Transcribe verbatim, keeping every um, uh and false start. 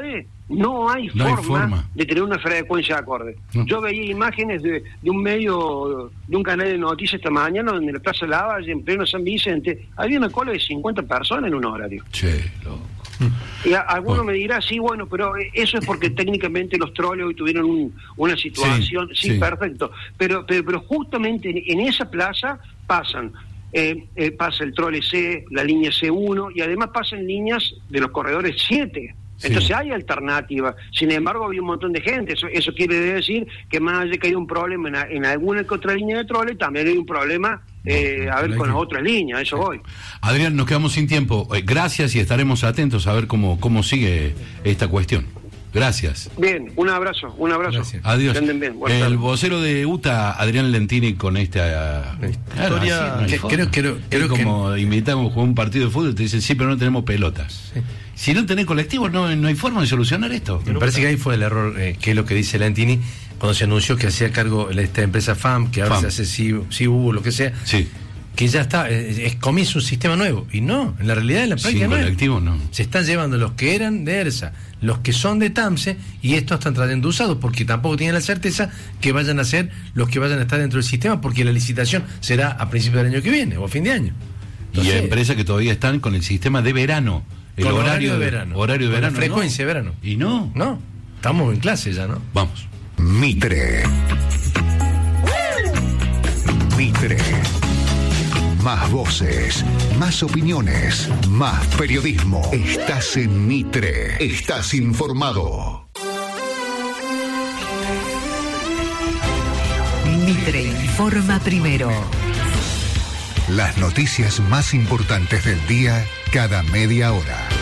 ciudades no hay, no forma, hay forma de tener una frecuencia acorde. No. Yo veía imágenes de, de un medio, de un canal de noticias esta mañana, donde en la Plaza Lavalle, en pleno San Vicente, había una cola de cincuenta personas en un horario. Che, loco. Y a, alguno bueno. me dirá, sí, bueno, pero eso es porque técnicamente los troles hoy tuvieron un, una situación, sí, sí, sí, perfecto, pero, pero, pero justamente en, en esa plaza pasan, eh, eh, pasa el trole C, la línea C uno, y además pasan líneas de los corredores siete. Sí. Entonces hay alternativa. Sin embargo, había un montón de gente. Eso, eso quiere decir que más allá de que hay un problema en, en alguna que otra línea de trole, también hay un problema eh, a ver con las otras líneas. Eso voy. Adrián, nos quedamos sin tiempo. Eh, gracias y estaremos atentos a ver cómo, cómo sigue esta cuestión. Gracias. Bien, un abrazo, un abrazo. Gracias. Adiós. Bien. El tardes. Vocero de U T A, Adrián Lentini, con esta historia. Ah, sí, no creo, creo, creo es como que... invitamos a jugar un partido de fútbol y te dicen, sí, pero no tenemos pelotas. Sí. Si no tenés colectivos, no, no hay forma de solucionar esto. Me parece que ahí fue el error, eh, que es lo que dice Lentini, cuando se anunció que hacía cargo esta empresa F A M, que ahora F A M. Se hace C U, lo que sea. Sí. Que ya está, es, es, comienza un sistema nuevo. Y no, en la realidad, en la práctica Sin no colectivos, no. Se están llevando los que eran de ERSA, los que son de TAMSE, y estos están trayendo usados, porque tampoco tienen la certeza que vayan a ser los que vayan a estar dentro del sistema, porque la licitación será a principios del año que viene, o a fin de año. Entonces, y hay empresas que todavía están con el sistema de verano. El con horario, horario de verano. Horario de con verano. La frecuencia no. de verano. Y no. No, estamos en clase ya, ¿no? Vamos. Mitre. Mitre. Más voces, más opiniones, más periodismo. Estás en Mitre. Estás informado. Mitre informa primero. Las noticias más importantes del día cada media hora.